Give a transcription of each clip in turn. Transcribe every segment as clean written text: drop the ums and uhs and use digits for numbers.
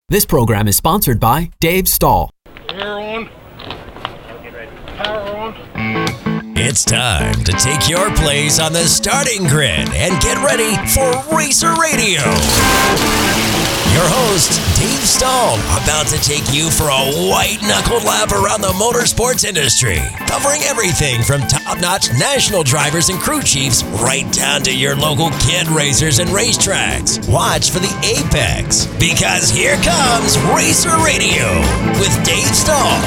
This program is sponsored by Dave Stahl. Power on. Power on. It's time to take your place on the starting grid and get ready for Racer Radio. Your host, Dave Stahl, about to take you for a white-knuckled lap around the motorsports industry, covering everything from top-notch national drivers and crew chiefs right down to your local kid racers and racetracks. Watch for the apex, because here comes Racer Radio with Dave Stahl.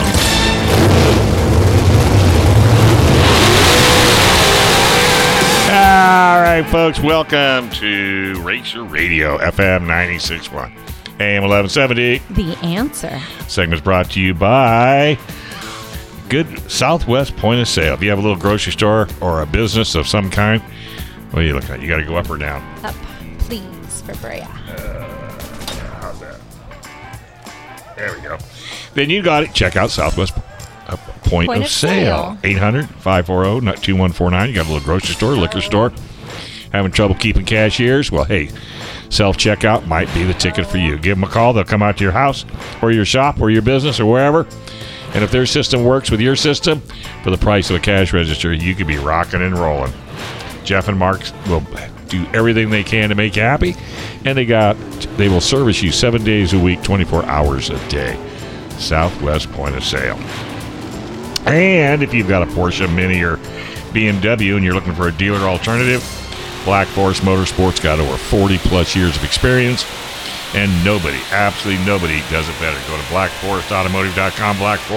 All right, folks, welcome to Racer Radio, FM 96.1, AM 1170. The Answer. Segment's brought to you by Good Southwest Point of Sale. If you have a little grocery store or a business of some kind, what are you looking at? You got to go up or down? Up, please, for Brea. How's that? There we go. Then you got it. Check out Southwest Point of Sale. 800-540-2149. You got a little grocery store, liquor store. Having trouble keeping cashiers? Well, hey, self-checkout might be the ticket for you. Give them a call. They'll come out to your house or your shop or your business or wherever. And if their system works with your system, for the price of a cash register, you could be rocking and rolling. Jeff and Mark will do everything they can to make you happy. And they will service you 7 days a week, 24 hours a day. Southwest Point of Sale. And if you've got a Porsche, Mini, or BMW and you're looking for a dealer alternative, Black Forest Motorsports got over 40-plus years of experience, and nobody, absolutely nobody, does it better. Go to blackforestautomotive.com,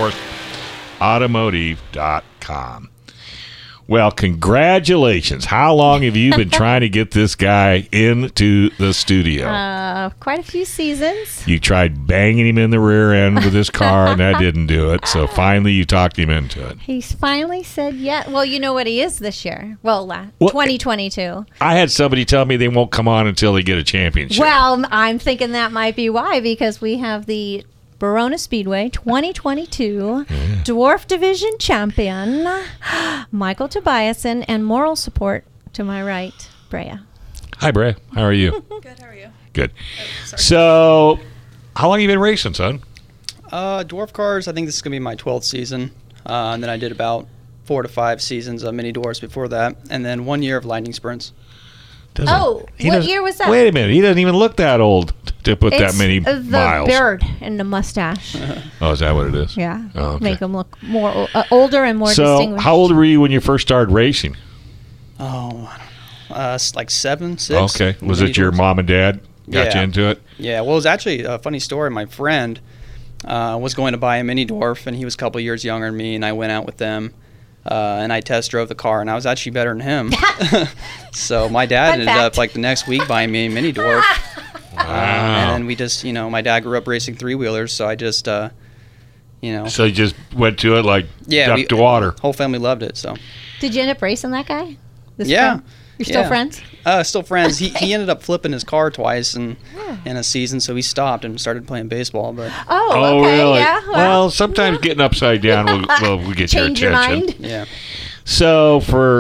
blackforestautomotive.com. Well, congratulations. How long have you been trying to get this guy into the studio? Quite a few seasons. You tried banging him in the rear end with his car, and that didn't do it. So finally you talked him into it. He's finally said yeah. Well, you know what he is this year. Well, 2022. I had somebody tell me they won't come on until they get a championship. Well, I'm thinking that might be why, because we have the Verona Speedway 2022 Dwarf Division champion, Michael Tobiasen, and moral support to my right, Brea. Hi, Brea. How are you? Good, how are you? Good. So, how long have you been racing, son? Dwarf cars, I think this is going to be my 12th season. And then I did about 4 to 5 seasons of mini dwarfs before that. And then 1 year of lightning sprints. What year was that? Wait a minute. He doesn't even look that old to put that many miles. The beard and the mustache. Oh, is that what it is? Yeah. Oh, okay. Make him look more older and more distinguished. So, how old were you when you first started racing? Oh, I don't know. Like 7, 6. Okay. Was it your mom and dad got you into it? Yeah. Well, it was actually a funny story. My friend was going to buy a mini dwarf, and he was a couple years younger than me, and I went out with them. And I test drove the car, and I was actually better than him. So my dad ended up, like, the next week buying me a mini dwarf. Wow. And then we just, my dad grew up racing 3-wheelers, so I just, So you just went to it like duck to water. Whole family loved it, so. Did you end up racing that guy? Yeah. You're still friends? Still friends. He ended up flipping his car twice in a season, so he stopped and started playing baseball. But Oh, okay, really? yeah. Well, sometimes getting upside down will get your Change attention. your mind? yeah. So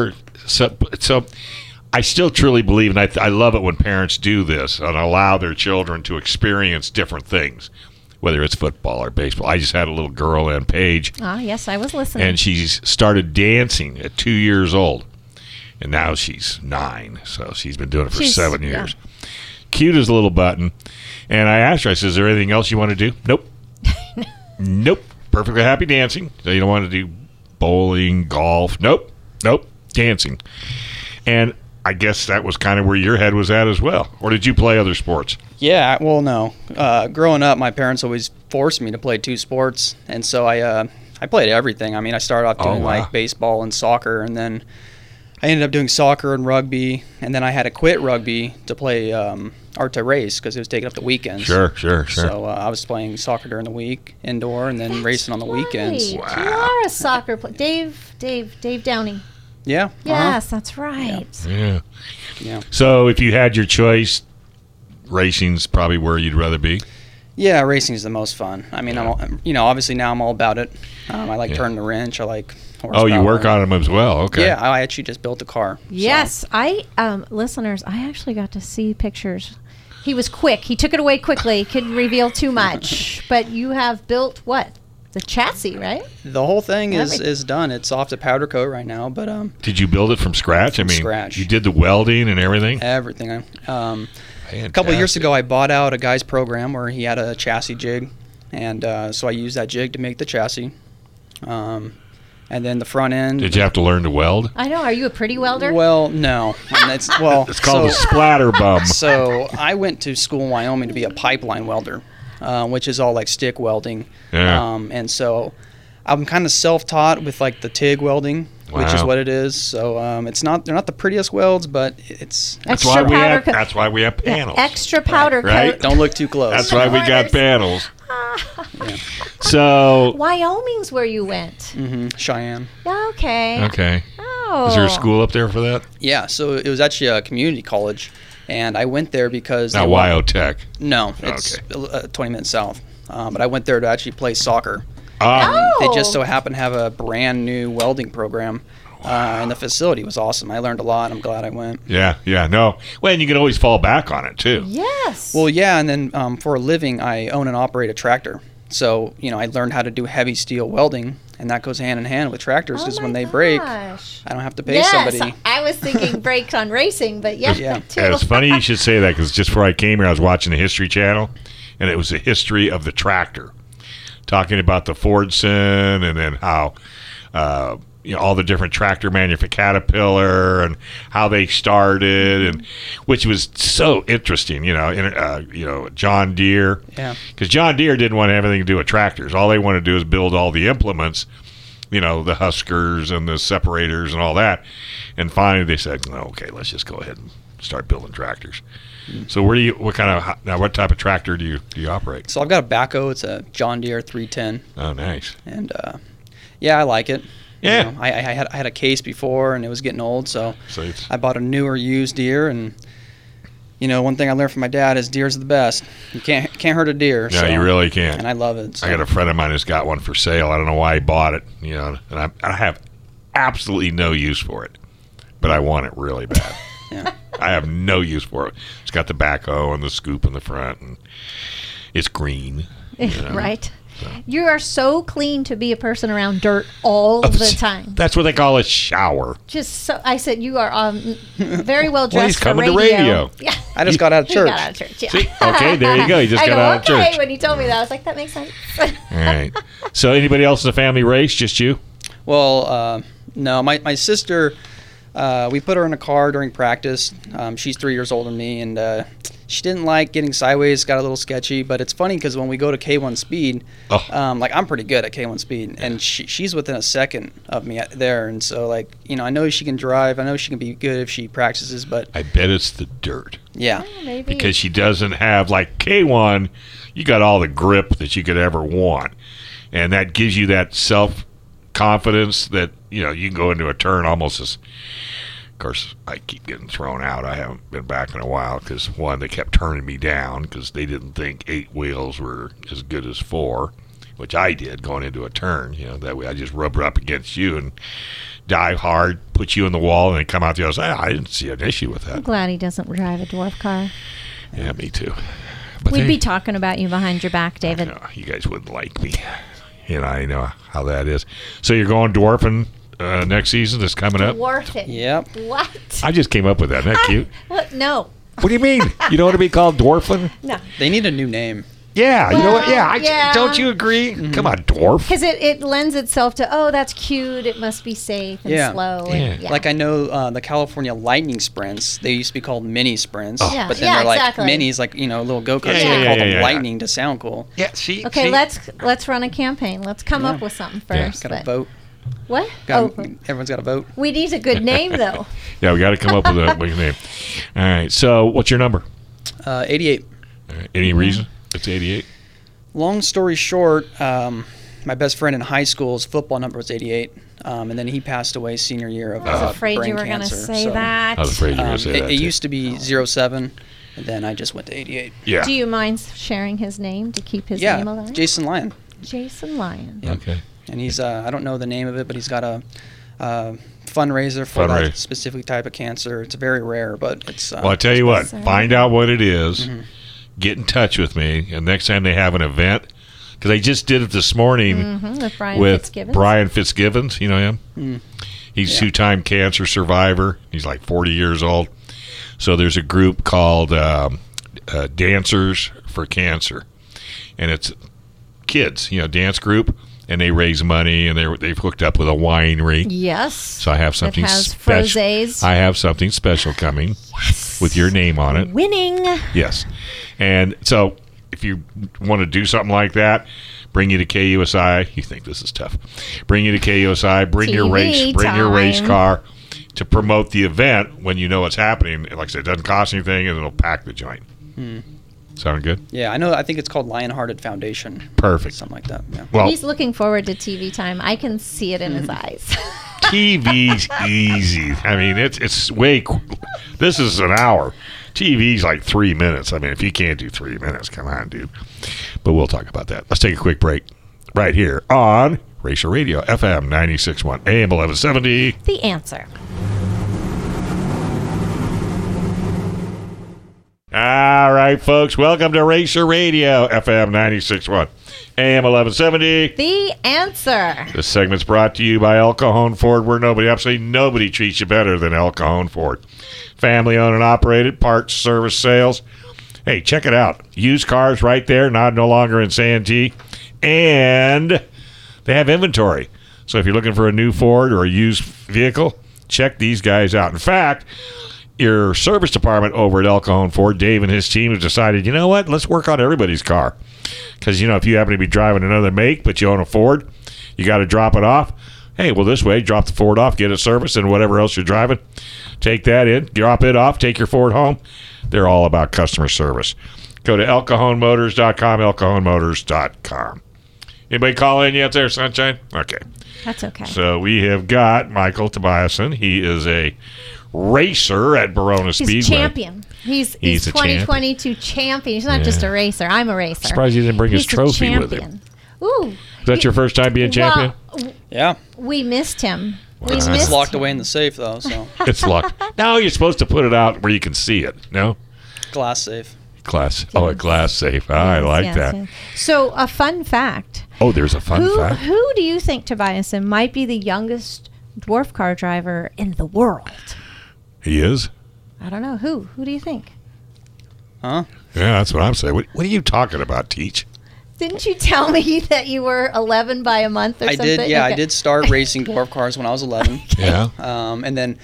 I still truly believe, and I love it when parents do this and allow their children to experience different things, whether it's football or baseball. I just had a little girl, Ann Page. Ah, yes, I was listening. And she's started dancing at 2 years old. And now she's 9, so she's been doing it for 7 years. Yeah. Cute as a little button. And I asked her, I said, is there anything else you want to do? Nope. Nope. Perfectly happy dancing. So you don't want to do bowling, golf. Nope. Dancing. And I guess that was kind of where your head was at as well. Or did you play other sports? Yeah, well, no. Growing up, my parents always forced me to play 2 sports. And so I played everything. I mean, I started off doing like baseball and soccer, and then I ended up doing soccer and rugby, and then I had to quit rugby to play or to race because it was taking up the weekends. Sure. So I was playing soccer during the week, indoor, and then racing on the weekends. Wow. You are a soccer player. Dave Downey. Yeah. Yes, that's right. Yeah. Yeah. So if you had your choice, racing's probably where you'd rather be? Yeah, racing is the most fun. I mean, obviously now I'm all about it. I like turning the wrench. I like horsepower. Oh, you work on them as well. Okay. Yeah, I actually just built a car. Yes, listeners, I actually got to see pictures. He was quick. He took it away quickly. Couldn't reveal too much. But you have built what? The chassis, right? The whole thing is done. It's off to powder coat right now, but Did you build it from scratch? Scratch. You did the welding and everything? Everything. A couple of years ago, I bought out a guy's program where he had a chassis jig, and so I used that jig to make the chassis. And then the front end. Did you have to learn to weld? I know. Are you a pretty welder? Well, no. It's called a splatter bum. So I went to school in Wyoming to be a pipeline welder, which is all like stick welding. Yeah. And so I'm kind of self-taught with like the TIG welding, which is what it is. So they're not the prettiest welds, but it's that's why we have panels. Yeah, extra powder coat. Right? Don't look too close. That's why we got panels. So Wyoming's where you went. Mm-hmm. Cheyenne. Okay. Oh. Is there a school up there for that? Yeah. So it was actually a community college, and I went there because not Wyotech. No, it's 20 minutes south. But I went there to actually play soccer. They just so happened to have a brand new welding program. And the facility was awesome. I learned a lot. I'm glad I went. Yeah, no. Well, and you can always fall back on it, too. Yes. Well, yeah, and then for a living, I own and operate a tractor. So, I learned how to do heavy steel welding, and that goes hand in hand with tractors because when they break, I don't have to pay somebody. I was thinking brakes on racing, but yeah. Too. Yeah, it's funny you should say that because just before I came here, I was watching the History Channel, and it was the history of the tractor, talking about the Fordson and then how all the different tractor Caterpillar and how they started, and which was so interesting. John Deere. Yeah. Because John Deere didn't want anything to do with tractors. All they wanted to do is build all the implements, the Huskers and the separators and all that. And finally, they said, "Okay, let's just go ahead and start building tractors." So what type of tractor do you operate? So I've got a backhoe. It's a John Deere 310. Oh, nice. And I like it. Yeah. I had a case before, and it was getting old, so I bought a newer used Deere. And one thing I learned from my dad is deers are the best. You can't hurt a deer. No, you really can't. And I love it. So. I got a friend of mine who's got one for sale. I don't know why he bought it. And I have absolutely no use for it, but I want it really bad. Yeah. I have no use for it. It's got the backhoe and the scoop in the front, and it's green. Right. So. You are so clean to be a person around dirt all the time. That's what they call a shower. I said you are very well dressed. Well, he's coming for radio. Yeah. I just got out of church. He got out of church. Yeah. See? Okay, there you go. He just got out of church. Okay, when you told me that, I was like, that makes sense. All right. So, anybody else in the family race? Just you? Well, no. My sister. We put her in a car during practice. She's 3 years older than me, and she didn't like getting sideways. Got a little sketchy, but it's funny because when we go to K1 Speed, I'm pretty good at K1 Speed, and she's within a second of me there. And so, I know she can drive. I know she can be good if she practices, but I bet it's the dirt. Yeah, maybe because she doesn't have K1. You got all the grip that you could ever want, and that gives you that self-confidence that you can go into a turn almost as. Of course, I keep getting thrown out. I haven't been back in a while because, one, they kept turning me down because they didn't think 8 wheels were as good as 4, which I did going into a turn. That way I just rub up against you and dive hard, put you in the wall, and then come out the other side. I didn't see an issue with that. I'm glad he doesn't drive a dwarf car. Yeah, me too. But We'd be talking about you behind your back, David. You guys wouldn't like me. I know how that is. So you're going dwarfing next season that's coming up? Dwarfing. Yep. What? I just came up with that. Isn't that cute? No. What do you mean? You don't want to be called dwarfing? No. They need a new name. Yeah, you know what? Yeah, yeah. Don't you agree? Mm-hmm. Come on, dwarf. Because it lends itself to, that's cute. It must be safe and slow. And, Like I know the California Lightning Sprints, they used to be called mini sprints. Oh. Yeah. But then they're exactly. minis, little go-karts. Yeah, So they call them yeah. Lightning to sound cool. Yeah, see? Okay, let's run a campaign. Let's come up with something first. Got to vote. What? Everyone's got to vote. We need a good name, though. Yeah, we got to come up with a big name. All right, so what's your number? 88. All right, any reason it's 88? Long story short, my best friend in high school's football number was 88, and then he passed away senior year of I was afraid brain you were going to cancer. say that. I was afraid you were going to say that. It used to be 07, and then I just went to 88. Yeah. Do you mind sharing his name to keep his name alive? Jason Lyon. Jason Lyon. Yep. Okay. And he's, I don't know the name of it, but he's got a fundraiser for that specific type of cancer. It's very rare, but it's... well, I tell you what, find out what it is, get in touch with me, and next time they have an event, because I just did it this morning with Brian Fitzgibbons. You know him? He's a two-time cancer survivor. He's like 40 years old. So there's a group called Dancers for Cancer, and it's kids, dance group, and they raise money, and they've hooked up with a winery. Yes. So I have something special. Frosés. I have something special coming with your name on it. Winning. Yes. And so if you want to do something like that, bring you to KUSI. You think this is tough. Bring you to KUSI. Bring your race car to promote the event when you know what's happening. Like I said, it doesn't cost anything, and it'll pack the joint. Sound good? Yeah, I know. I think it's called Lionhearted Foundation. Perfect. Something like that. Yeah. Well, he's looking forward to TV time. I can see it in his eyes. TV's easy. I mean, it's way. This is an hour. TV's like 3 minutes. I mean, if you can't do 3 minutes, come on, dude. But we'll talk about that. Let's take a quick break right here on Racer Radio, FM 96.1, AM 1170. The Answer. All right, folks. Welcome to Racer Radio, FM 96.1, AM 1170. The Answer. This segment's brought to you by El Cajon Ford, where absolutely nobody treats you better than El Cajon Ford. Family owned and operated, parts, service, sales. Hey, check it out. Used cars right there, no longer in Santee. And they have inventory. So if you're looking for a new Ford or a used vehicle, check these guys out. In fact, your service department over at El Cajon Ford, Dave and his team, have decided, you know what, let's work on everybody's car. Because, if you happen to be driving another make, but you own a Ford, you got to drop it off. Hey, well, this way, drop the Ford off, get it serviced, and whatever else you're driving, take that in, drop it off, take your Ford home. They're all about customer service. Go to elcajonmotors.com, elcajonmotors.com. Anybody call in yet there, Sunshine? Okay. That's okay. So we have got Michael Tobiasen. He is a racer at Verona Speedway. He's a champion. He's 2022 champion. He's not just a racer. I'm a racer. Surprised he didn't bring his trophy with him. Ooh. Is that your first time being champion? Yeah. We missed him. It's locked away in the safe, though. So it's locked. No, you're supposed to put it out where you can see it. No? Glass safe. A glass safe. I like that. Yes. So a fun fact. Oh, there's a fun fact. Who do you think, Tobiasen, might be the youngest dwarf car driver in the world? He is? I don't know. Who? Who do you think? Huh? Yeah, that's what I'm saying. What are you talking about, Teach? Didn't you tell me that you were 11 by a month or something? I did, yeah. Okay. I did start racing dwarf cars when I was 11. Okay. Yeah. And then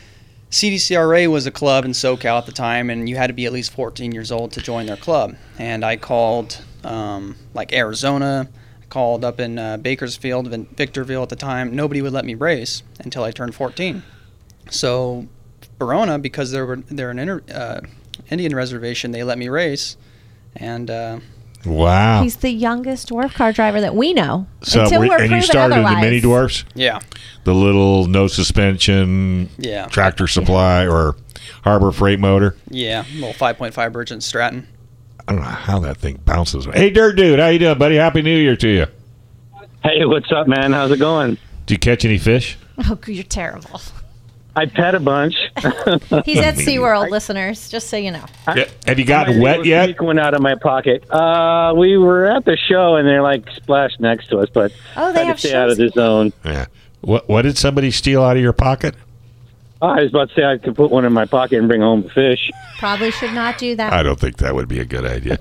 CDCRA was a club in SoCal at the time, and you had to be at least 14 years old to join their club. And I called like Arizona, I called up in Bakersfield, Victorville at the time. Nobody would let me race until I turned 14. So Verona, because they're an Indian reservation, they let me race. And wow. He's the youngest dwarf car driver that we know. So until we're and you started otherwise. The mini dwarfs? Yeah. The little no suspension tractor supply or Harbor Freight motor? Yeah, little 5.5 Virgin Stratton. I don't know how that thing bounces. Hey, Dirt Dude, how you doing, buddy? Happy New Year to you. Hey, what's up, man? How's it going? Did you catch any fish? Oh, you're terrible. I pet a bunch. He's at SeaWorld, listeners, just so you know. Yeah. Have you gotten wet yet? Sneak one out of my pocket. We were at the show, and they're like splashed next to us, but they have to stay out of the zone. Yeah. What did somebody steal out of your pocket? I was about to say I could put one in my pocket and bring home a fish. Probably should not do that. I don't think that would be a good idea.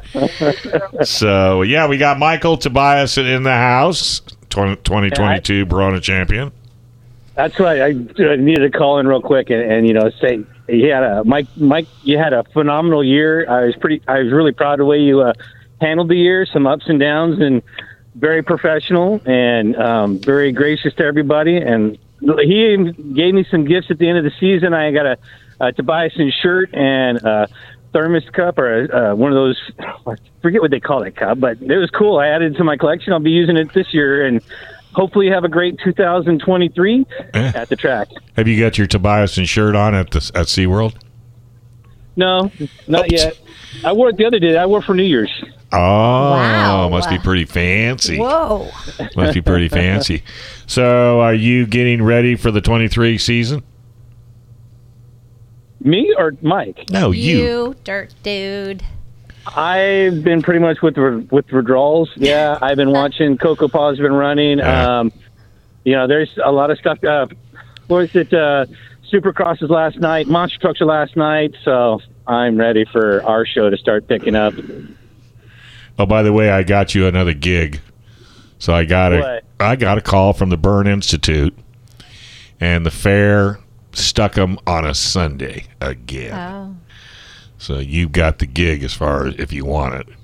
So, yeah, we got Michael Tobiasen in the house, 2022 Verona champion. That's right. I needed to call in real quick and say he had Mike. You had a phenomenal year. I was really proud of the way you handled the year. Some ups and downs, and very professional and very gracious to everybody. And he even gave me some gifts at the end of the season. I got a Tobiasen shirt and a thermos cup or one of those. I forget what they call that cup, but it was cool. I added it to my collection. I'll be using it this year and. Hopefully have a great 2023 at the track. Have you got your Tobiasen shirt on at SeaWorld? No, not yet. I wore it the other day. I wore it for New Year's. Oh, wow. Must be pretty fancy. Whoa. Must be pretty fancy. So are you getting ready for the 23 season? Me or Mike? No, you. You, Dirt Dude. I've been pretty much with withdrawals. Yeah, I've been watching. Coco Paw's been running. Yeah. There's a lot of stuff. What was it? Supercrosses last night. Monster trucks are last night. So I'm ready for our show to start picking up. Oh, by the way, I got you another gig. So I got a call from the Burn Institute, and the fair stuck them on a Sunday again. Oh. So you got the gig as far as if you want it.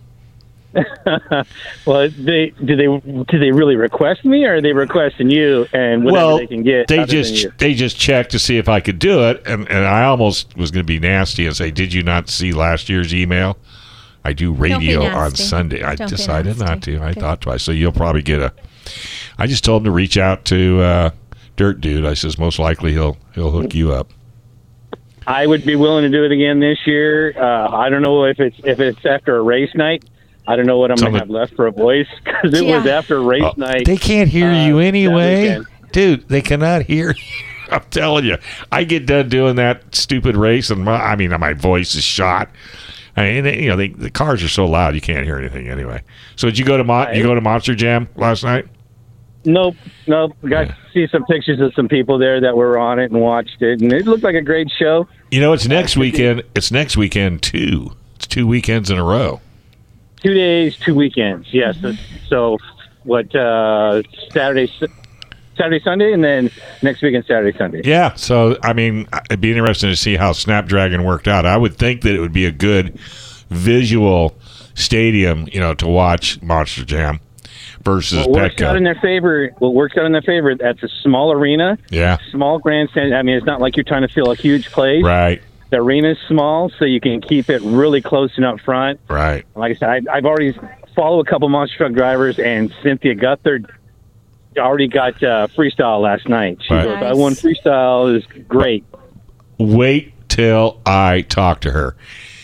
Well, do they really request me, or are they requesting you and whatever they can get? They just checked to see if I could do it, and I almost was going to be nasty and say, "Did you not see last year's email? I do radio on Sunday." I decided not to. I thought twice. So you'll probably get I just told him to reach out to Dirt Dude. I says most likely he'll hook you up. I would be willing to do it again this year. I don't know if it's after a race night. I don't know what I'm going to have left for a voice, because it was after a race night. They can't hear you anyway. Dude, they cannot hear you. I'm telling you. I get done doing that stupid race, and my voice is shot. I mean, the cars are so loud you can't hear anything anyway. So did you go to Monster Jam last night? Nope. Got to see some pictures of some people there that were on it and watched it, and it looked like a great show. It's next weekend. It's next weekend too. It's 2 weekends in a row. 2 days, 2 weekends. Yes. So what? Saturday, Sunday, and then next weekend, Saturday, Sunday. Yeah. So it'd be interesting to see how Snapdragon worked out. I would think that it would be a good visual stadium, to watch Monster Jam versus Petco. What works out in their favor? That's a small arena. Yeah. Small grandstand. It's not like you're trying to fill a huge place. Right. The arena's small, so you can keep it really close and up front. Right. Like I said, I've already followed a couple monster truck drivers, and Cynthia Guthard already got freestyle last night. She goes, I won freestyle. Is great. Wait till I talk to her,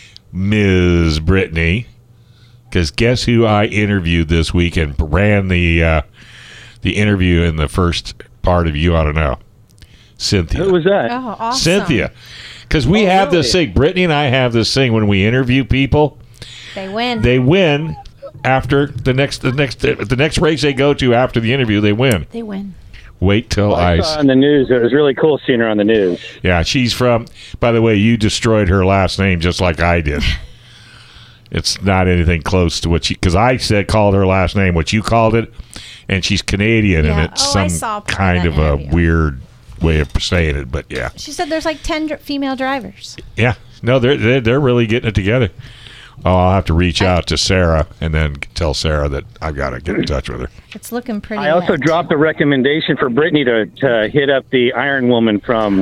Ms. Brittany, because guess who I interviewed this week and ran the interview in the first part of You Ought to Know? Cynthia. Who was that? Oh, awesome. Cynthia. Because we have this thing, Brittany and I have this thing when we interview people. They win. They win after the next race they go to after the interview. They win. They win. Wait till I saw on the news. It was really cool seeing her on the news. Yeah, she's from. By the way, you destroyed her last name just like I did. It's not anything close to what because I called her last name what you called it, and she's Canadian, and it's some kind of a weird way of saying it, but yeah. She said there's like 10 female drivers. Yeah. No, they're really getting it together. Oh, I'll have to reach out to Sarah and then tell Sarah that I've got to get in touch with her. It's looking pretty I also dropped a recommendation for Brittany to hit up the Iron Woman from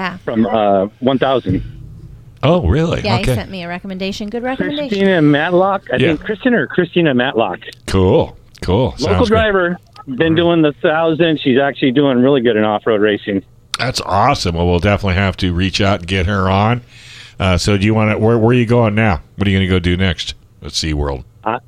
1000. Oh, really? Yeah, okay. He sent me a recommendation. Good recommendation. Christina Matlock. I think Christina Matlock. Cool. Local driver. Been doing the 1000. She's actually doing really good in off-road racing. That's awesome. Well, we'll definitely have to reach out and get her on. So do you want to, where are you going now? What are you going to go do next at SeaWorld?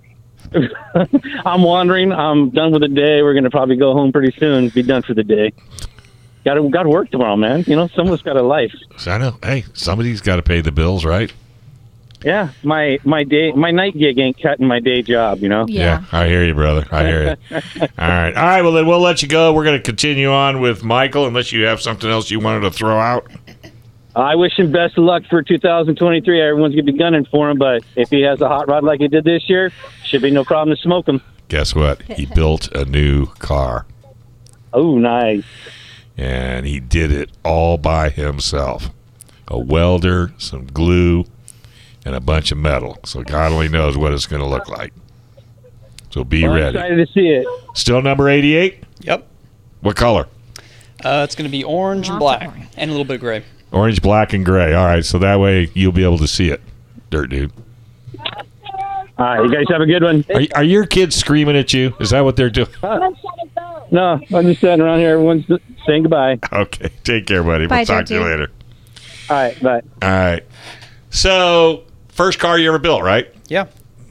I'm wandering. I'm done with the day. We're going to probably go home pretty soon. Be done for the day. Got to work tomorrow, man. Someone's got a life. I know. Hey, somebody's got to pay the bills, right? Yeah, my night gig ain't cutting my day job, Yeah, I hear you, brother. I hear you. All right. Well, then we'll let you go. We're going to continue on with Michael, unless you have something else you wanted to throw out. I wish him best of luck for 2023. Everyone's going to be gunning for him, but if he has a hot rod like he did this year, should be no problem to smoke him. Guess what? He built a new car. Oh, nice. And he did it all by himself. A welder, some glue, and a bunch of metal. So God only knows what it's going to look like. So be ready. I'm excited to see it. Still number 88? Yep. What color? It's going to be orange and black and a little bit of gray. Orange, black, and gray. All right, so that way you'll be able to see it, Dirt Dude. All right, you guys have a good one. Are your kids screaming at you? Is that what they're doing? No, I'm just sitting around here. Everyone's saying goodbye. Okay, take care, buddy. Bye, we'll talk to you later. All right, bye. All right. So, first car you ever built, right? Yeah.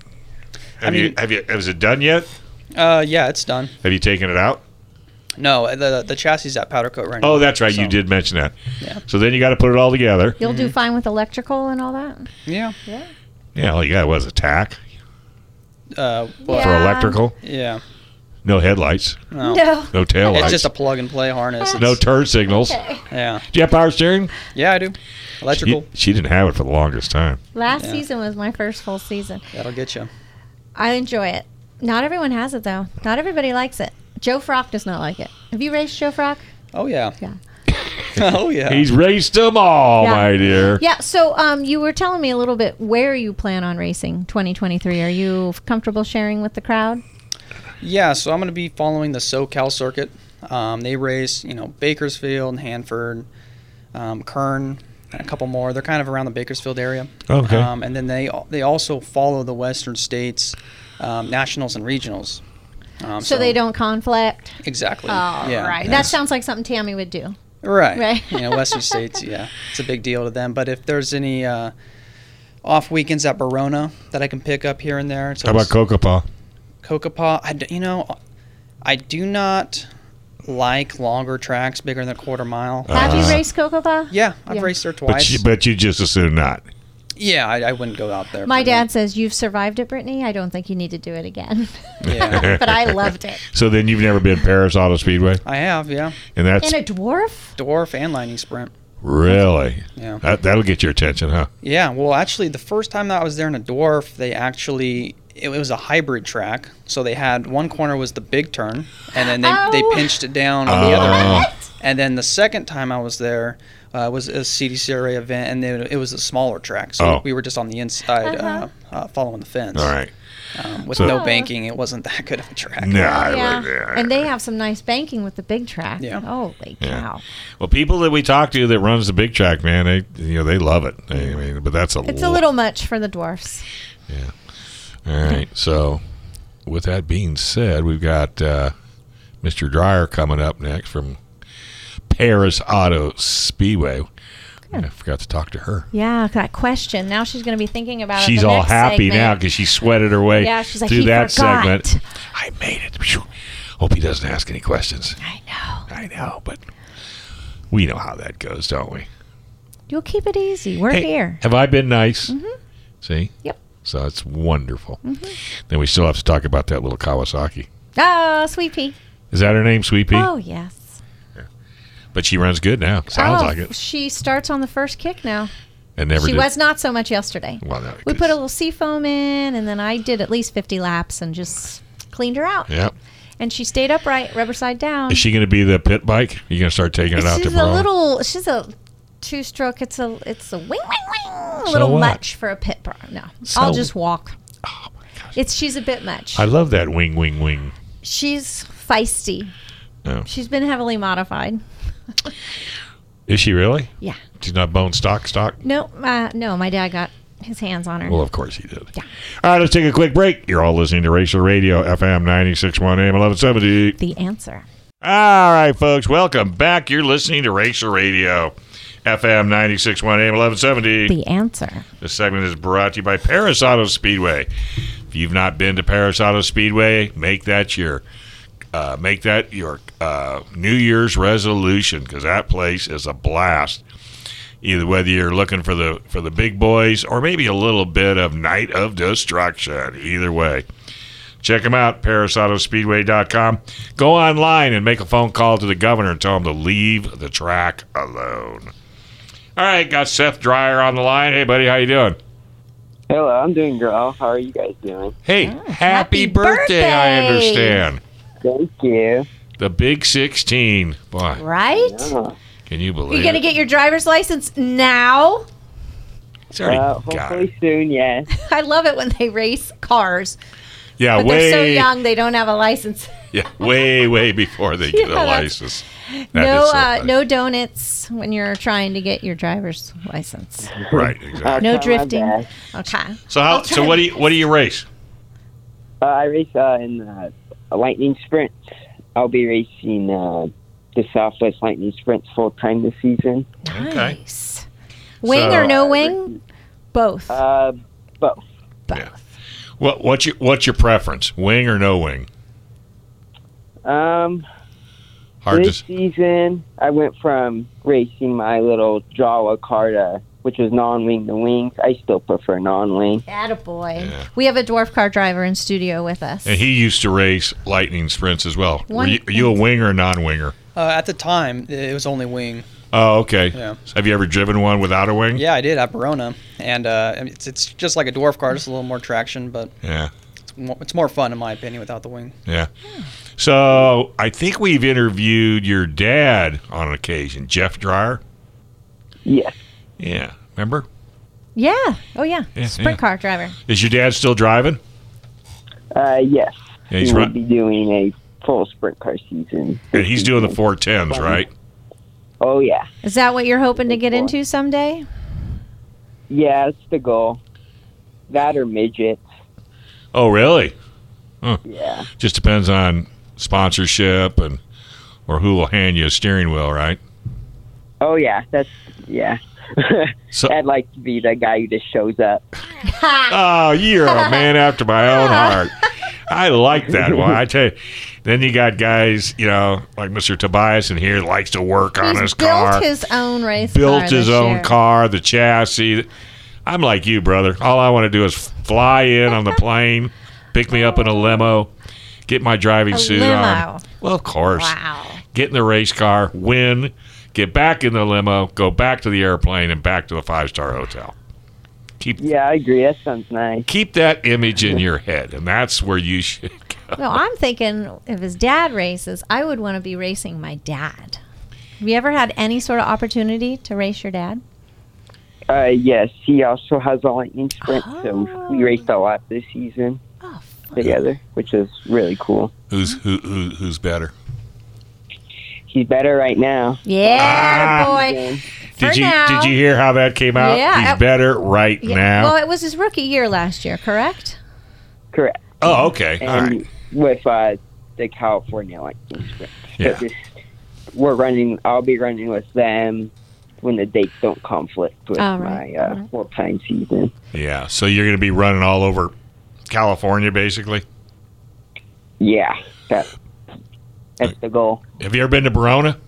Has it done yet? Yeah, it's done. Have you taken it out? No, the chassis is at powder coat right now. Oh, that's right. So. You did mention that. Yeah. So then you got to put it all together. You'll do fine with electrical and all that? Yeah. Yeah, all you got was a tack Well, for Yeah. electrical. yeah. No headlights. No. No tail lights. It's just a plug and play harness. no turn signals. Okay. Yeah. Do you have power steering? Yeah, I do. Electrical. She didn't have it for the longest time. Last Yeah. season was my first full season. That'll get you. I enjoy it. Not everyone has it though. Not everybody likes it. Joe Frock does not like it. Have you raced Joe Frock? Oh, yeah. Yeah. Oh, yeah. He's raced them all, Yeah. my dear. Yeah. So you were telling me a little bit where you plan on racing 2023. Are you comfortable sharing with the crowd? Yeah, so I'm going to be following the SoCal circuit. They race, Bakersfield, Hanford, Kern, and a couple more. They're kind of around the Bakersfield area. Okay. And then they also follow the Western States nationals and regionals. So they don't conflict. Exactly. Oh, yeah. right. That sounds like something Tammy would do. Right. Right. Western States, yeah. It's a big deal to them. But if there's any off weekends at Verona that I can pick up here and there. So How about Kokopah? Kokopah, I do not like longer tracks bigger than a quarter mile. Have you raced Kokopah? Yeah, I've Yeah. raced there twice. But you just assume not. Yeah, I wouldn't go out there. My for dad says you've survived it, Brittany. I don't think you need to do it again. that. Yeah, But I loved it. So then you've never been Paris Auto Speedway? I have, yeah. And that's In a dwarf? Dwarf and Lightning Sprint. really, Yeah. that'll get your attention, huh? Yeah, well, actually, the first time that I was there in a Dwarf, it was a hybrid track. So they had one corner was the big turn, and then they Oh. pinched it down on the other Oh. end. And then the second time I was there was a CDCRA event, and then it was a smaller track. So Oh. we were just on the inside following the fence. All right. With So- no banking, it wasn't that good of a track. No, Yeah. And they have some nice banking with the big track. Yeah. Holy Yeah. cow. Well, people that we talk to that runs the big track, man, they love it. I mean, but that's It's a little much for the dwarfs. All right. So, with that being said, we've got Mr. Dreyer coming up next from Paris Auto Speedway. I forgot to talk to her. Yeah, that question. Now she's going to be thinking about it. She's the all next happy segment. now because she sweated her way Yeah, she's like, through "He that forgot." segment. I made it. Phew. Hope he doesn't ask any questions. I know. But we know how that goes, don't we? You'll keep it easy. We're Hey, here. Have I been nice? See? Yep. So it's wonderful. Then we still have to talk about that little Kawasaki. Oh, Sweet Pea. Is that her name, Sweet Pea? Oh, yes. But she runs good now. Sounds Oh, like it. She starts on the first kick now. And never She did. was not so much yesterday. Well, no, We 'cause- put a little seafoam in, and then I did at least 50 laps and just cleaned her out. Yep. And she stayed upright, rubber side down. Is she going to be the pit bike? You going to start taking it out to She's Verona? she's a two-stroke. It's a wing, wing, wing. A So little what? much for a pit bar. No, So- I'll just walk. Oh, my gosh. She's a bit much. I love that wing, wing, wing. She's feisty. Oh. She's been heavily modified. Is she really? Yeah. She's not bone stock? No, my dad got his hands on her. Well, of course he did. Yeah. All right, let's take a quick break. You're all listening to Racer Radio, FM 96.1 AM 1170. The answer. All right, folks, welcome back. You're listening to Racer Radio, FM 96.1 AM 1170. The answer. This segment is brought to you by Paris Auto Speedway. If you've not been to Paris Auto Speedway, make that your New Year's resolution, because that place is a blast. Either whether you're looking for the big boys or maybe a little bit of Night of Destruction. Either way, check them out, ParisAutoSpeedway.com. Go online and make a phone call to the governor and tell him to leave the track alone. All right, got Seth Dreyer on the line. Hey, buddy, how you doing? Hello, I'm doing well. How are you guys doing? Hey, happy birthday, I birthday. understand. Thank you. The big 16. Boy, Right? Uh, can you believe You're going to it? get your driver's license now? He's already got hopefully it. soon, yes. I love it when they race cars, Yeah, but way, they're so young they don't have a license. yeah, way before they get Yeah, a that's- license. That is so funny. No donuts when you're trying to get your driver's license. Right, exactly. I'll No try my drifting. best. Okay. So what do you race? I race in Lightning Sprints. I'll be racing the Southwest Lightning Sprints full time this season. Nice. Wing So- or no wing? Both. Both. Both. Yeah. What's your preference? Wing or no wing? Hard This to. season, I went from racing my little Jawa car to which was non-wing to wings. I still prefer non-wing. Attaboy. Yeah. We have a dwarf car driver in studio with us. And he used to race Lightning Sprints as well. Are you a winger or non-winger? At the time, it was only wing. Oh, okay. Yeah. Have you ever driven one without a wing? Yeah, I did at Verona. And it's just like a dwarf car, just a little more traction, but yeah, it's more fun, in my opinion, without the wing. Yeah. So I think we've interviewed your dad on an occasion, Jeff Dreyer. Yes. Yeah. Remember? Yeah. Oh, yeah. Sprint car driver. Is your dad still driving? Yes. Yeah, he will be doing a full sprint car season. And he's doing the 410s, right? Oh, yeah. Is that what you're hoping to get into someday? Yeah, that's the goal. That or midgets. Oh, really? Huh. Yeah. Just depends on sponsorship or who will hand you a steering wheel, right? Oh, yeah. So, I'd like to be the guy who just shows up. Oh, you're a man after my own heart. I like that one. I tell you. Then you got guys, like Mr. Tobias in here, likes to work on his car. Built his own race car. Built his own car, the chassis. I'm like you, brother. All I want to do is fly in on the plane, pick me up in a limo, get my driving suit on. Well, of course. Wow. Get in the race car, win, get back in the limo, go back to the airplane, and back to the 5-star hotel. Yeah, I agree. That sounds nice. Keep that image in your head, and that's where you should go. No, I'm thinking if his dad races, I would want to be racing my dad. Have you ever had any sort of opportunity to race your dad? Yes, he also has a Lightning Sprint, so we raced a lot this season together, which is really cool. Who's better? He's better right now. Yeah, boy. Did you hear how that came out? Yeah. He's better right now. Well, it was his rookie year last year, correct? Correct. Oh, okay. And all right. With the California Lightning Sprint. Yeah. I'll be running with them when the dates don't conflict with my full-time season. Yeah, so you're going to be running all over California, basically? Yeah, that's the goal. Have you ever been to Verona?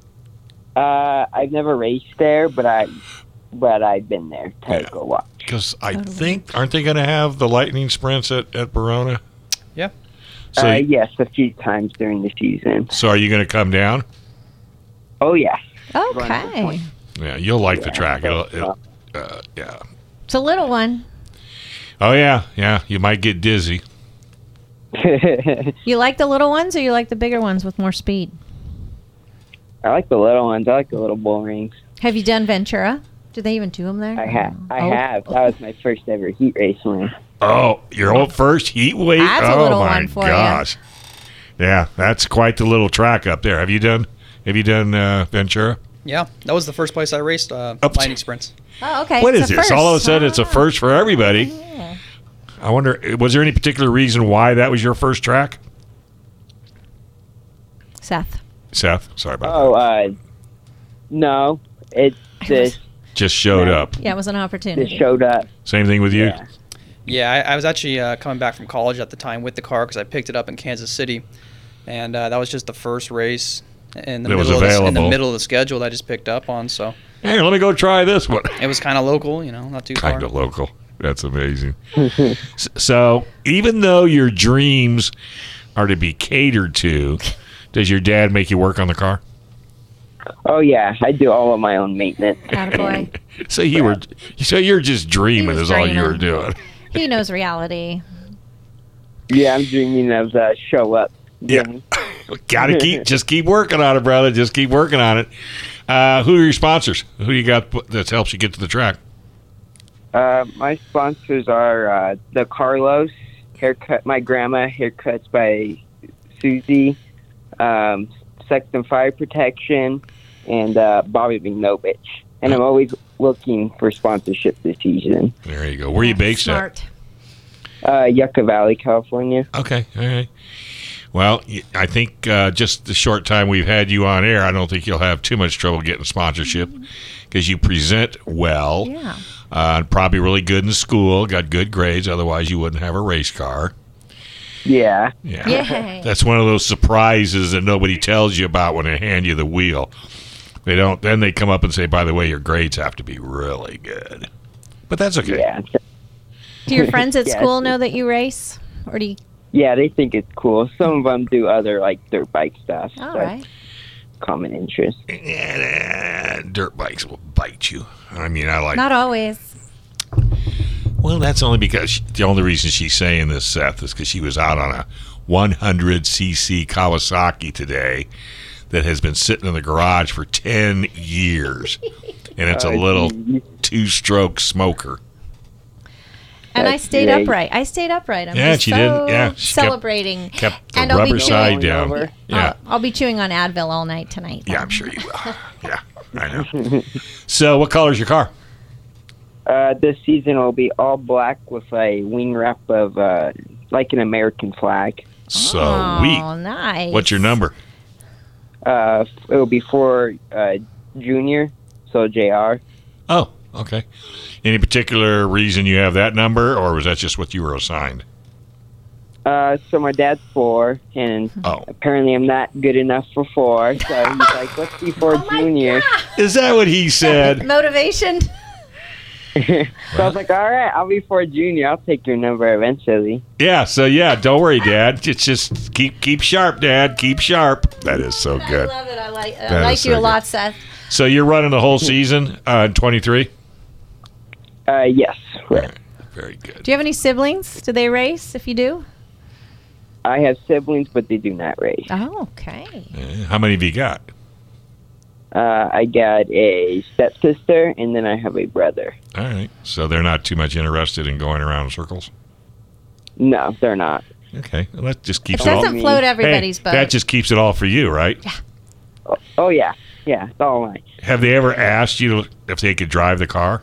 I've never raced there, but I've been there to go watch. Because I think, aren't they going to have the Lightning Sprints at Verona? Yeah. So yes, a few times during the season. So are you going to come down? Oh, yeah. Okay. Yeah, you'll like the track. It'll yeah. It's a little one. Oh, yeah. You might get dizzy. You like the little ones or you like the bigger ones with more speed? I like the little ones. I like the little bull rings. Have you done Ventura? Do they even do them there? I have. That was my first ever heat race win. Oh, your old first heat weight? That's a little one for you. Yeah, that's quite the little track up there. Have you done Ventura? Yeah, that was the first place I raced Lightning Sprints. Oh, okay. What is this? All of a sudden, it's a first for everybody. Yeah. I wonder, was there any particular reason why that was your first track? Seth, sorry about that. No. It just showed up. Yeah, it was an opportunity. Just showed up. Same thing with you? Yeah, I was actually coming back from college at the time with the car because I picked it up in Kansas City. And that was just the first race in the middle of the schedule that I just picked up on. So hey, let me go try this one. It was kind of local, not too far. Kind of local. That's amazing. So even though your dreams are to be catered to, does your dad make you work on the car? Oh yeah, I do all of my own maintenance. Attaboy. So you're just dreaming is all you were doing. He knows reality. Yeah, I'm dreaming of show up. Yeah. Gotta keep working on it, brother. Just keep working on it. Who are your sponsors? Who do you got that helps you get to the track? My sponsors are the Carlos haircut. My grandma haircuts by Susie, Sexton Fire Protection, and Bobby McNovich. And I'm always looking for sponsorship this season. There you go. Where are you based at? Yucca Valley, California. Okay. All right. Well, I think just the short time we've had you on air, I don't think you'll have too much trouble getting sponsorship because you present well. Yeah. Probably really good in school, got good grades. Otherwise, you wouldn't have a race car. Yeah. That's one of those surprises that nobody tells you about when they hand you the wheel. They don't. Then they come up and say, by the way, your grades have to be really good. But that's okay. Yeah. Do your friends at Yeah, school know that you race? Or do you? Yeah, they think it's cool. Some of them do other like dirt bike stuff. All so right. Common interest. And dirt bikes will bite you. I mean, I like. Not always. Well, that's only because the only reason she's saying this, Seth, is because she was out on a 100cc Kawasaki today that has been sitting in the garage for 10 years. And it's a little two-stroke smoker. And I That's stayed great. upright. I stayed upright. I'm Yeah, just she so did. Yeah, she celebrating. Kept the And I'll be rubber doing- side down. Over. Yeah. I'll be chewing on Advil all night tonight. Yeah, I'm sure you will. Yeah, I know. So, what color is your car? This season will be all black with a wing wrap of like an American flag. Sweet. Oh, nice. What's your number? It will be for junior, so JR. Oh, okay. Any particular reason you have that number, or was that just what you were assigned? So my dad's 4, and Oh. apparently I'm not good enough for 4. So he's like, "Let's be for junior." Is that what he said? Motivation. So I was like, "All right, I'll be for junior. I'll take your number eventually." Yeah, so yeah, don't worry, Dad. Just keep sharp, Dad. Keep sharp. That is so good. I love it. I That like is you so a lot, Seth. So you're running the whole season in 23? Yes. Right. Very good. Do you have any siblings? Do they race? If you do. I have siblings, but they do not race. Oh, okay. How many have you got? I got a stepsister, and then I have a brother. All right. So they're not too much interested in going around in circles? No, they're not. Okay. Well, that just It keeps it all. doesn't float everybody's Hey, boat. that just keeps it all for you, right? Yeah. Oh yeah, it's all mine. Have they ever asked you if they could drive the car?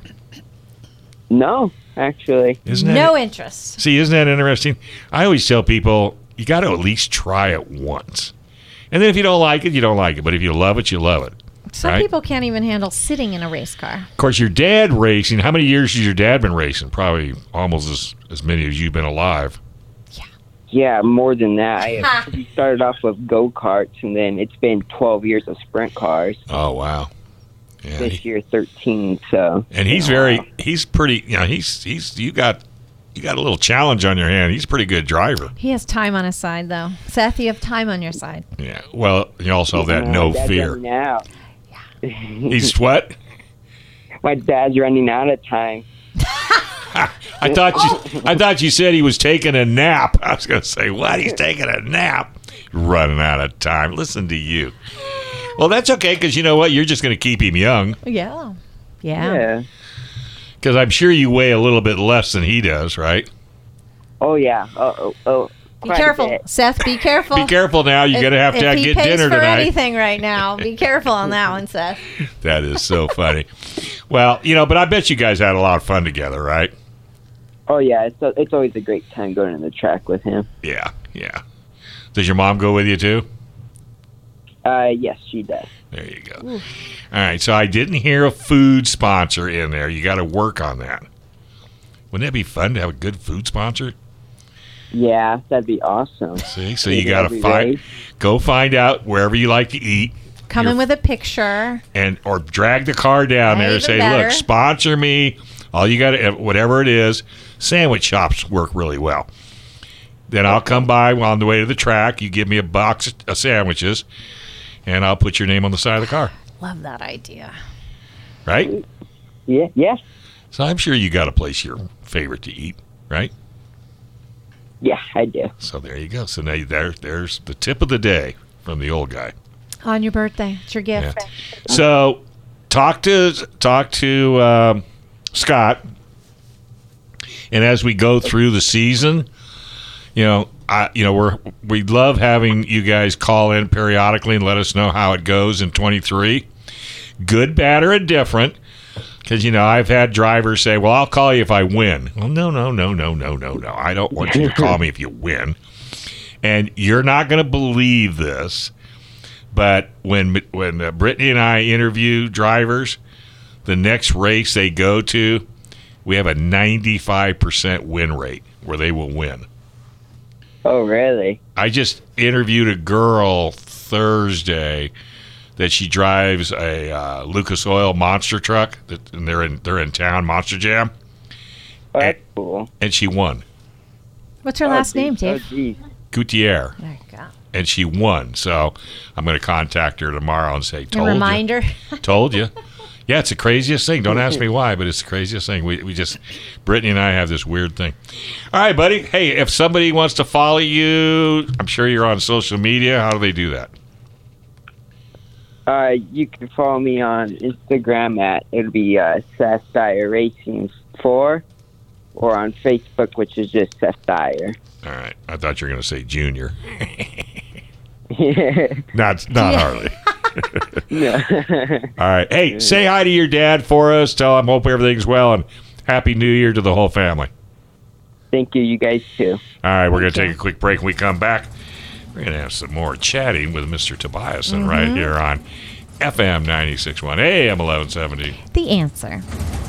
No, actually. Isn't that No interest. See, isn't that interesting? I always tell people you got to at least try it once. And then if you don't like it, you don't like it. But if you love it, you love it. Some Right. people can't even handle sitting in a race car. Of course, your dad racing, how many years has your dad been racing? Probably almost as many as you've been alive. Yeah, more than that. We started off with go-karts, and then it's been 12 years of sprint cars. Oh, wow. Yeah. This year, 13. So. And he's pretty, you got a little challenge on your hand. He's a pretty good driver. He has time on his side, though. Seth, you have time on your side. Yeah. Well, you also have that no Dad's fear. running out. He's what? My dad's running out of time. I thought you said he was taking a nap. I was going to say, what? He's taking a nap. Running out of time. Listen to you. Well, that's okay because you know what? You're just going to keep him young Yeah. Yeah. because I'm sure you weigh a little bit less than he does, right? Oh yeah. Oh. Be careful, Seth. Be careful. Be careful now. You're going to have to if he get pays dinner for tonight. anything right now, be careful on that one, Seth. That is so funny. Well, but I bet you guys had a lot of fun together, right? Oh yeah. It's always a great time going to the track with him. Yeah, yeah. Does your mom go with you too? Yes, she does. There you go. All right, so I didn't hear a food sponsor in there. You got to work on that. Wouldn't that be fun to have a good food sponsor? Yeah, that'd be awesome. See, so you got to go find out wherever you like to eat. Come in with a picture. Or drag the car down there and Even say, better. look, sponsor me. All you got to, whatever it is, sandwich shops work really well. Then I'll come by on the way to the track. You give me a box of sandwiches, and I'll put your name on the side of the car. Love that idea. Right? Yeah. So I'm sure you got a place your favorite to eat, right? Yeah, I do. So there you go. So now there's the tip of the day from the old guy. On your birthday. It's your gift. Yeah. So talk to Scott, and as we go through the season, we love having you guys call in periodically and let us know how it goes in 23, good, bad, or indifferent. Because I've had drivers say, "Well, I'll call you if I win." Well, no. I don't want you to call me if you win. And you're not going to believe this, but when Brittany and I interview drivers, the next race they go to, we have a 95% win rate where they will win. Oh, really? I just interviewed a girl Thursday that she drives a Lucas Oil monster truck, and they're in town, Monster Jam, Oh, that's cool. and she won. What's her last name, Dave? geez. Gutierrez. There you go. And she won. So I'm going to contact her tomorrow and say, A told reminder. you. Told you. Yeah, it's the craziest thing. Don't ask me why, but it's the craziest thing. We just, Brittany and I have this weird thing. All right, buddy. Hey, if somebody wants to follow you, I'm sure you're on social media. How do they do that? You can follow me on Instagram it'll be Seth Dyer Racing 4, or on Facebook, which is just Seth Dyer. All right. I thought you were going to say Junior. Yeah. Not Harley. No. All right. Hey, say hi to your dad for us. Tell him hope everything's well, and Happy New Year to the whole family. Thank you. You guys too. All right, we're going to take a quick break. When we come back, we're going to have some more chatting with Mr. Tobiasen right here on FM 96.1 AM 1170. The answer.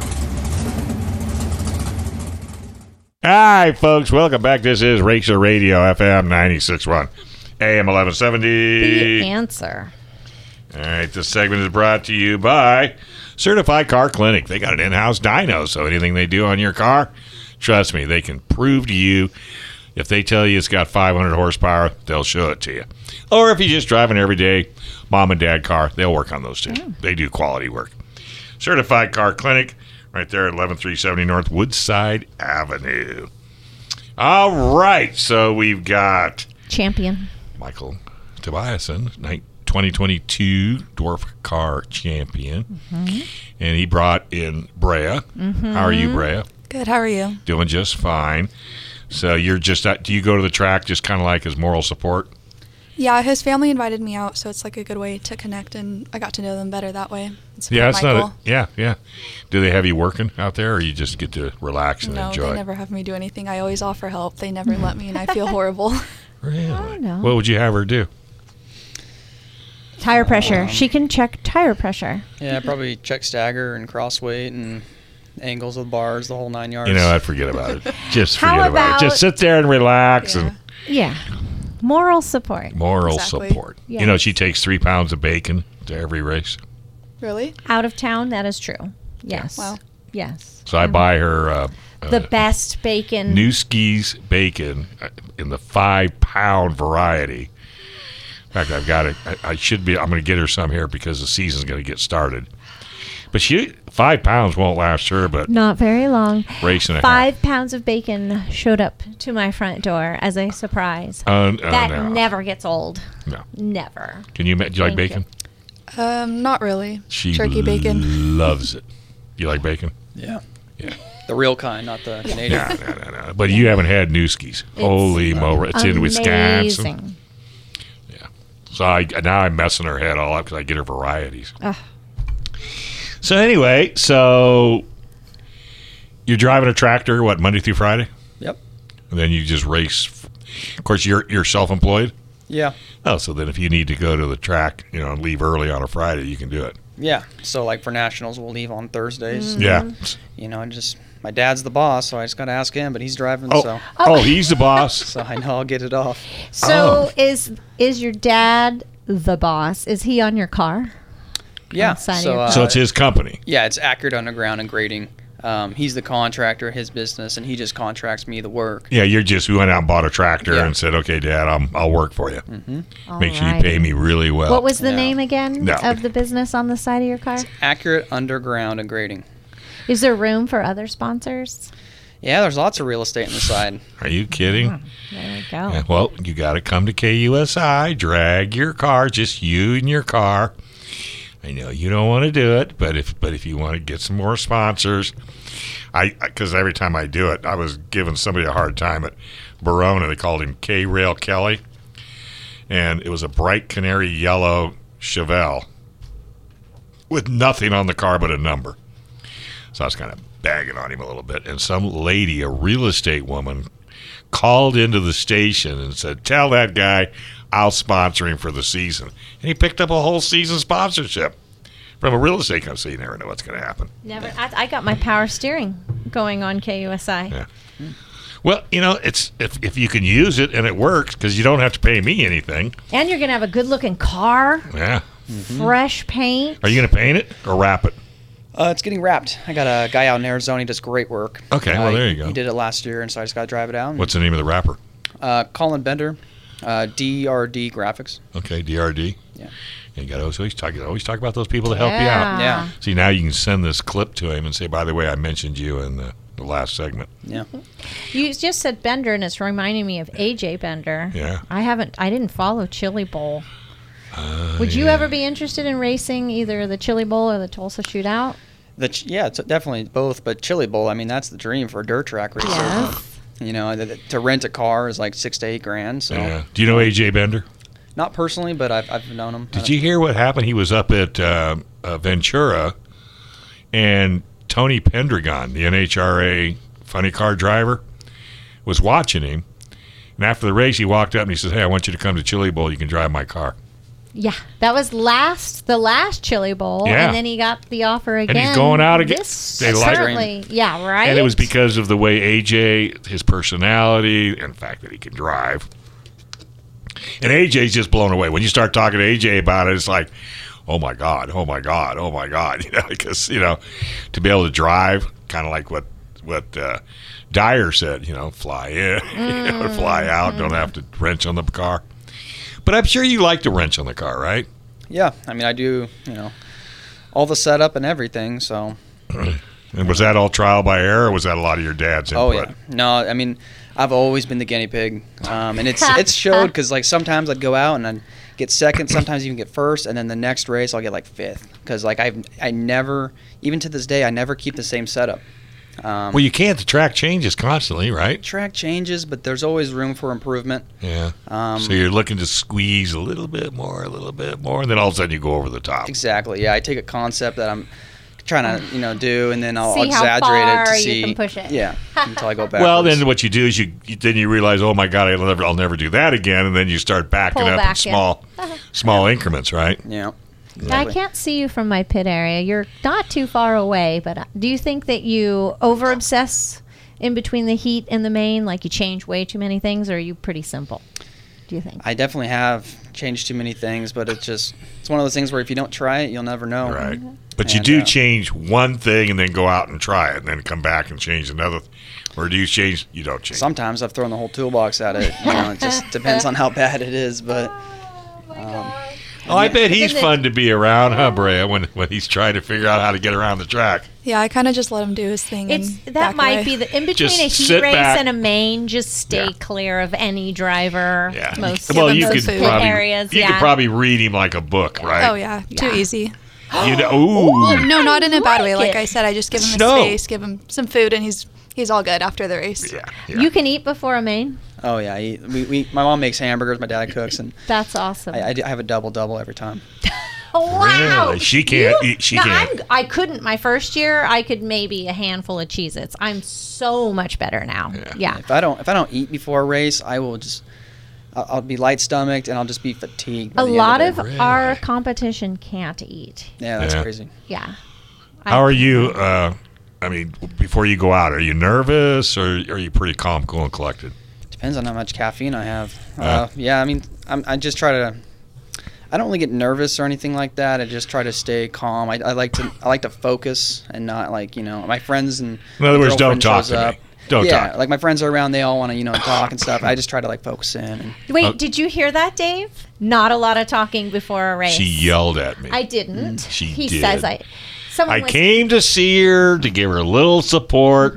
Hi, folks. Welcome back. This is Racer Radio, FM 96.1 AM 1170. The answer. All right, this segment is brought to you by Certified Car Clinic. They got an in-house dyno, so anything they do on your car, trust me, they can prove to you. If they tell you it's got 500 horsepower, they'll show it to you. Or if you just drive an everyday mom and dad car, they'll work on those too. They do quality work. Certified Car Clinic, right there at 11370 North Woodside Avenue. All right, so we've got Champion. Michael Tobiasen, 2022 Dwarf Car Champion. And he brought in Brea. How are you, Brea? Good. How are you? Doing just fine. So you're just, do you go to the track just kind of like as moral support? Yeah, his family invited me out, so it's like a good way to connect, and I got to know them better that way. Yeah, it's not. Yeah. Do they have you working out there, or you just get to relax and No, enjoy? they never have me do anything. I always offer help. They never let me, and I feel horrible. Really? Oh, no. What would you have her do? Tire pressure. She can check tire pressure. Yeah, probably check stagger and cross weight and angles of bars, the whole 9 yards. You know, I'd forget about it. Just How forget about it. Just sit there and relax Yeah. and Yeah. Moral support. moral Exactly. support. Yes. You know, she takes 3 pounds of bacon to every race. Really? Out of town, that is true. Yes. Wow. Yes. So I buy her The best bacon. Newski's bacon in the 5-pound variety. In fact, I've got it. I'm going to get her some here because the season's going to get started. But 5 pounds won't last her, but Not very long. race and a half. 5 pounds of bacon showed up to my front door as a surprise. That no. never gets old. No. Never. Do you like Thank bacon? Not really. She Turkey bacon. loves it. You like bacon? Yeah. Yeah. The real kind, not the Canadian. No. But you haven't had Newski's. Holy moly. It's in Wisconsin. Amazing. So now I'm messing her head all up because I get her varieties. Ugh. So anyway, you're driving a tractor, what, Monday through Friday? Yep. And then you just race. Of course, you're self-employed? Yeah. Oh, so then if you need to go to the track, and leave early on a Friday, you can do it. Yeah. So, like, for nationals, we'll leave on Thursdays. Yeah. My dad's the boss, so I just got to ask him, but he's driving, so He's the boss. so I know I'll get it off. So is your dad the boss? Is he on your car? Yeah. Outside of your So it's his company. Yeah, it's Accurate Underground and Grading. He's the contractor, his business, and he just contracts me the work. Yeah, we went out and bought a tractor Yeah. and said, okay, Dad, I'll work for you. Make sure you Alrighty. pay me really well. What was the Yeah. name again No. of the business on the side of your car? Accurate Underground and Grading. Is there room for other sponsors? Yeah, there's lots of real estate on the side. Are you kidding? There we go. Yeah, well, you got to come to KUSI, drag your car, just you and your car. I know you don't want to do it, but if you want to get some more sponsors, because every time I do it, I was giving somebody a hard time at Verona. They called him K-Rail Kelly, and it was a bright canary yellow Chevelle with nothing on the car but a number. So I was kind of bagging on him a little bit, and some lady, a real estate woman, called into the station and said, tell that guy I'll sponsor him for the season. And he picked up a whole season sponsorship from a real estate company. So you never know what's going to happen. Never. I got my power steering going on KUSI. Yeah. Well, it's if you can use it and it works, because you don't have to pay me anything. And you're going to have a good-looking car. Yeah. fresh paint. Are you going to paint it or wrap it? It's getting wrapped. I got a guy out in Arizona. He does great work. Okay, well, there you go. He did it last year, and so I just got to drive it out. What's the name of the wrapper? Colin Bender, DRD Graphics. Okay, DRD. Yeah. And you got to always talk about those people to help you out. Yeah. See, now you can send this clip to him and say, by the way, I mentioned you in the last segment. Yeah. You just said Bender, and it's reminding me of AJ Bender. Yeah. I didn't follow Chili Bowl. Would you ever be interested in racing either the Chili Bowl or the Tulsa Shootout? It's definitely both, but Chili Bowl, I mean, that's the dream for a dirt track racer. Yes. You know, to rent a car is like $6,000 to $8,000. So Yeah. Do you know AJ Bender? not personally, but I've known him. Did you hear what happened? He was up at Ventura, and Tony Pendragon, the NHRA funny car driver, was watching him. And after the race, he walked up and he says, "Hey, I want you to come to Chili Bowl. You can drive my car." Yeah, that was the last Chili Bowl, Yeah. and then he got the offer again. And he's going out again. They like Certainly, yeah, right. And it was because of the way AJ, his personality, and the fact that he can drive. And AJ's just blown away. When you start talking to AJ about it, it's like, oh my God, oh my God, oh my God. You know, because, you know, to be able to drive, kind of like what Dyer said, you know, fly in, you know, fly out, don't have to wrench on the car. But I'm sure you like to wrench on the car, right? Yeah, I mean, I do, you know, all the setup and everything, so. And was that all trial by error, or was that a lot of your dad's input? Oh, yeah. No, I mean, I've always been the guinea pig. And it's showed because, like, sometimes I'd go out and I'd get second, sometimes even get first, and then the next race I'll get, like, fifth. Because, like, I never, even to this day, I never keep the same setup. Well, you can't. The track changes constantly, right? Track changes, but there's always room for improvement. Yeah. So you're looking to squeeze a little bit more, and then all of a sudden you go over the top. Exactly. Yeah, I take a concept that I'm trying to, you know, do, and then I'll See how exaggerate it far to you see. can push it. Yeah, until I go back. Well, then what you do is you realize, oh my God, I'll never do that again, and then you start backing Pull up back in small increments, right? Yeah. I can't see you from my pit area. You're not too far away, but do you think that you over-obsess in between the heat and the main? Like you change way too many things, or are you pretty simple, do you think? I definitely have changed too many things, but it's one of those things where if you don't try it, you'll never know. Right. But you do change one thing and then go out and try it, and then come back and change another. Or do you change? You don't change. Sometimes I've thrown the whole toolbox at it. You know, it just depends on how bad it is, but. I bet he's fun to be around, huh, Brea, when he's trying to figure out how to get around the track. Yeah, I kind of just let him do his thing. That might be in between Just a heat sit race back. and a main. Just stay clear of any driver. Yeah. Most Well, you those could food probably areas. you could probably read him like a book, right? Oh yeah, too easy. You know, ooh. No, not in a bad way. like Like it. I said, I just give him No. a space, give him some food, and he's all good after the race. Yeah. You can eat before a main. Oh yeah, my mom makes hamburgers, my dad cooks, and That's awesome. I have a double every time. Oh, wow. Really? She can't eat. She can't. I couldn't. My first year, I could maybe a handful of Cheez-Its. I'm so much better now. Yeah. If I don't eat before a race, I will just I'll be light stomached and I'll just be fatigued. by A the end lot of of it. our competition can't eat. Yeah, that's Yeah. crazy. Yeah. How are you? I mean, before you go out, are you nervous or are you pretty calm, cool, and collected? Depends on how much caffeine I have. Yeah, I mean, I just try to. I don't really get nervous or anything like that. I just try to stay calm. I like to focus and not like, you know, my friends and In other my words, don't girlfriend talk shows to up. me. Don't yeah, talk. like my friends are around. They all want to, you know, talk and stuff. I just try to like focus in. And, Wait, did you hear that, Dave? Not a lot of talking before a race. She yelled at me. I didn't. She he did. says someone I was, came to see her to give her a little support,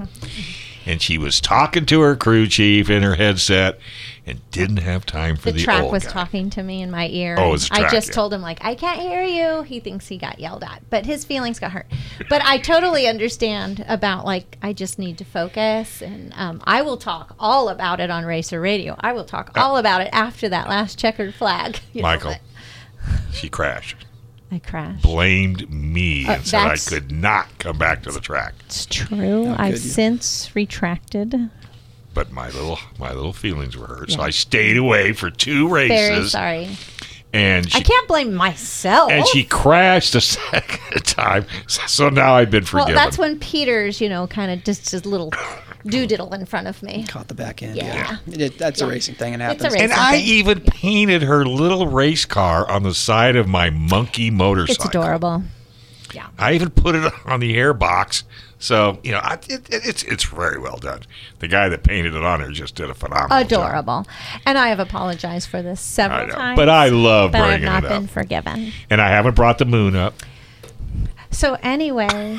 and she was talking to her crew chief in her headset and didn't have time for the the track old was guy. talking to me in my ear. Oh, it was the I track, just yeah. told him, like, I can't hear you. He thinks he got yelled at, but his feelings got hurt. But I totally understand about, like, I just need to focus, and I will talk all about it on Racer Radio. I will talk all about it after that last checkered flag. You know, Michael, but she crashed. I crashed. Blamed me and said I that's- could not come back to the track. It's true. I've since retracted. But my little feelings were hurt, so I stayed away for 2 races. Very sorry. And I can't blame myself. And she crashed a second time, so now I've been Well, forgiven. that's when Peter's, you know, kind of just a little doodle in front of me. Caught the back end. Yeah. That's a racing thing. It happens. It's a And racing I thing. even painted her little race car on the side of my monkey motorcycle. It's adorable. Yeah. I even put it on the air box. So, it's very well done. The guy that painted it on there just did a phenomenal job. Adorable. And I have apologized for this several I know, times. but I love but I've bringing not it been up. forgiven. And I haven't brought the moon up. So anyway,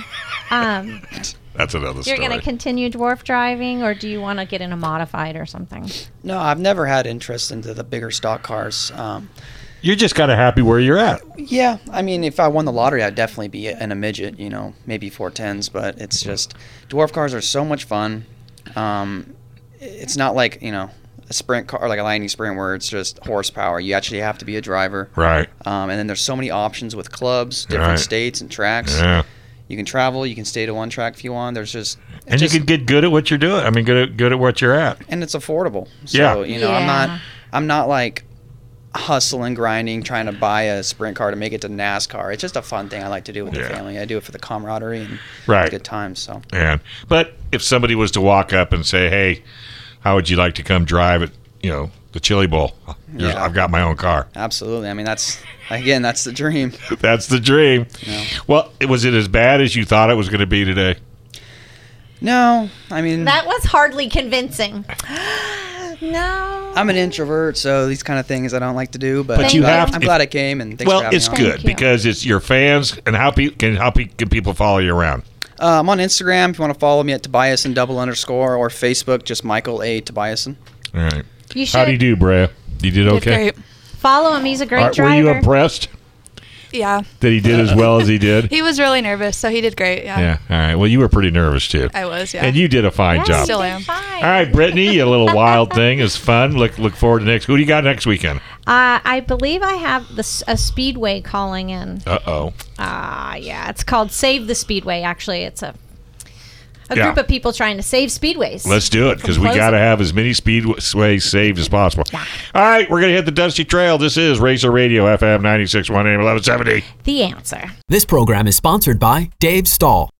That's another you're story. going to continue dwarf driving, or do you want to get in a modified or something? No, I've never had interest into the bigger stock cars. You're just kind of happy where you're at. Yeah, I mean, if I won the lottery, I'd definitely be in a midget, maybe 410s, but it's just, dwarf cars are so much fun. It's not like, a sprint car, like a Lightning Sprint, where it's just horsepower. You actually have to be a driver. Right. And then there's so many options with clubs, different Right. states and tracks. Yeah. You can travel, you can stay to one track if you want. There's just... And you can get good at what you're doing. I mean, good at what you're at. And it's affordable. So, Yeah. I'm not like hustling, grinding, trying to buy a sprint car to make it to NASCAR. It's just a fun thing I like to do with the family. I do it for the camaraderie and Right. good times. So. But if somebody was to walk up and say, "Hey, how would you like to come drive at, the Chili Bowl? Yeah. I've got my own car." Absolutely. I mean, that's the dream. That's the dream. Yeah. Well, was it as bad as you thought it was going to be today? No, I mean, That was hardly convincing. No. I'm an introvert, so these kind of things I don't like to do. But, But you have to- I'm glad I came, and thanks for Well, having it's me on. good Thank you. because it's your fans. And how can people follow you around? I'm on Instagram if you want to follow me at Tobiasen _, or Facebook, just Michael A. Tobiasen. All right. You should How do you do, Brea? You did Did okay? great. follow him. He's a great All right, were driver. you impressed Yeah. that he did as well as he did? He was really nervous, so he did great. Yeah. Yeah. All right. Well, you were pretty nervous too. I was, yeah. And you did a fine Yeah, job. Still you did am. fine. All right, Brittany, a little wild thing is fun. Look forward to next. Who do you got next weekend? I believe I have a Speedway calling in. Uh-oh. Yeah, it's called Save the Speedway. Actually, it's a Yeah. group of people trying to save speedways. Let's do it because we From got to closing. have as many speedways saved as possible. All right, we're going to hit the Dusty Trail. This is Racer Radio, FM 96.1 AM 1170. The answer. This program is sponsored by Dave Stahl.